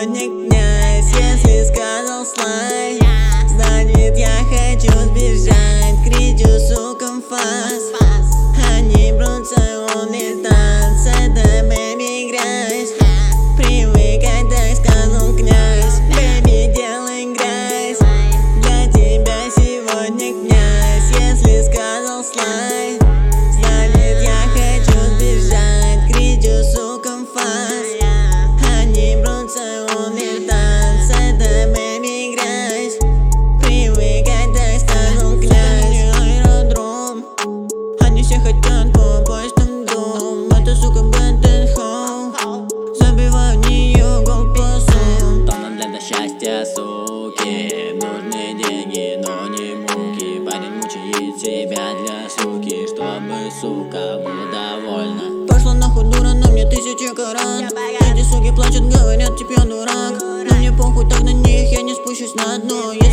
сегодня князь. Если сказал слай, значит я хочу сбежать. Кричу сукам фас, они брутся, умный танц. Это бэби грязь, привыкай, так сказал князь. Бэби, делай грязь, для тебя сегодня князь. Если сказал слай, значит я хочу сбежать. Кричу сукам фас, они брутся, умный танц. Это бэби грязь, привыкай, так сказал князь. Аэродром, они все хотят попасть в дом. Это сука бэтэн хоу, забиваю в нее гол пасом. То нам для счастья, суки, нужны деньги, но не муки. Парень мучает себя для суки, чтобы сука была довольна. Пошла нахуй дура, на мне 1000 карат. Эти суки плачут, говорят, типа я дурак. Но мне похуй, так на них я не спущусь на дно.